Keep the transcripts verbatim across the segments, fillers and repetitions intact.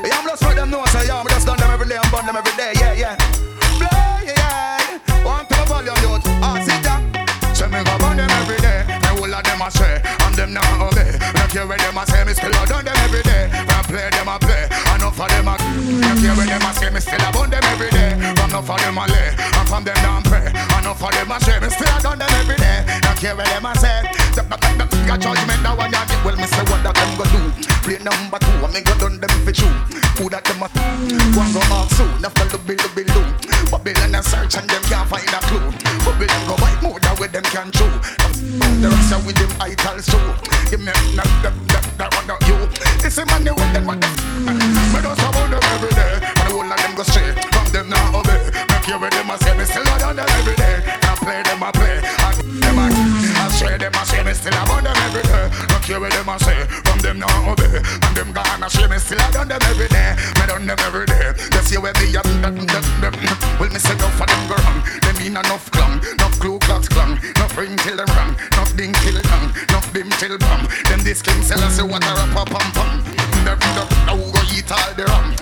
Yeah, I'm just let them know, say, yeah, I'm just done them every day, I'm burn them every day, yeah, yeah. Play, yeah. One to the volume, youth. Ah, sit down. Say me go burn them every day. And all of them a say, and them not obey. Don't care where them a say, me still a done them every day. When I play them a play, enough of them a. Don't care where them a say, me still a burn them every day. From enough of them a lay, and from them down pray. Enough of them a say, me still a done them every day. Don't care where them a say. Got judgment that one ya get. Well, me say what that them go do. Play number two, I me go done them for true. Who that them a one go off soon. After look be look be look. Babylon a search and them can't find a clue. Babylon go white more that way them can chew. The rest with them idols too. Give me that that that that one of you. This is money with them what them. Me just about them every day. And the whole of them go straight. From them now obey. Make you with them a say me still a done them every day. I play them a play. I them a I say them a say me still a done them every day. Make you with them a say. From them now obey. And them gonna say me still a done them every day. Me done them every day. Just see where me up. Well me say no for them go wrong. Them mean enough clown. Enough glue clocks clown. Enough ring till them wrong. Enough ding till tongue. Enough dim till bum. Them this king sell us a water up a pum pum. Them now go eat all the rum.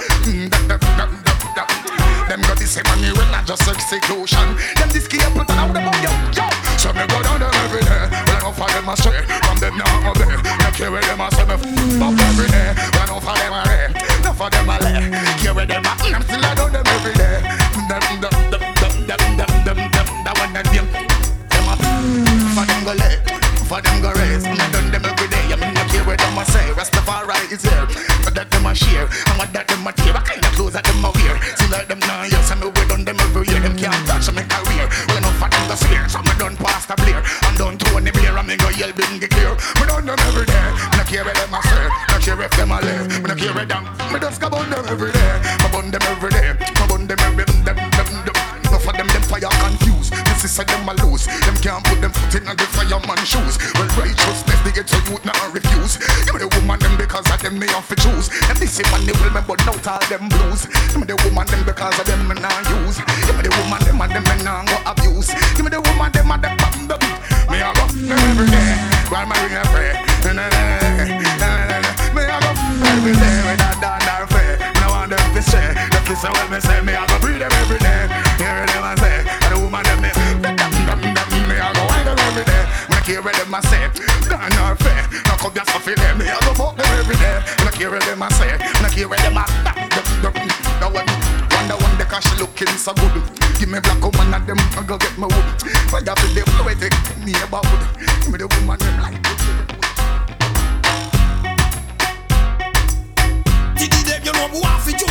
Them got this money with not just execution. Them this key up put out the bomb yo yo. So me go down them every day. Well enough for them a stray. From them now obey. Not care where them a say me f*** up every day. Well enough for them a lay. Enough for them a lay. Care where them a I'm still a down them every day. Them them them them them them them them that one that them. Them a for them go lay. For them go raise. Me done them every day. I mean not care where them a say. Rastafari is here. But that them a share. And what that them a tear. What kind of clothes that them a wear. See like them now yes. And me we done them every year. Them can't touch my career. Well enough for them go swear. So me done Pastor Blair. And done Tony Blair. And me go yell bing clear. Me done them every day. Me not care where them a say. Not care if them a live. Me not care where them. Me just go bun them every day. Me bun them every day. Me bun them every them them them them. Enough of them them fire confused. This is a them a lose. Them can't put them foot in the fireman shoes. Well righteousness they get to youth now refuse. Give me the woman them because of them me off to choose. And this is man they will me but out all them blues. Give me the woman them because of them me now use. Give me the woman them and them me now go abuse. Give me the woman them and them bam bam. Me a go them every day while my ring a pray. Me a go every day with that down there fair. Me no want them to say. Them to say what me say. Me a go breathe them every day. Hear them a say. And the woman them me me a go wind them every day. Me no care where them a say. Down there fair. No come just to feel them. Me a go fuck them every day. Me no care where them a say. Me no care where them a. The one, wonder one the cash looking so good. Give me black woman and them I go get my wood. Why you feel the way they me about wood? Give me the woman them like Did you know what you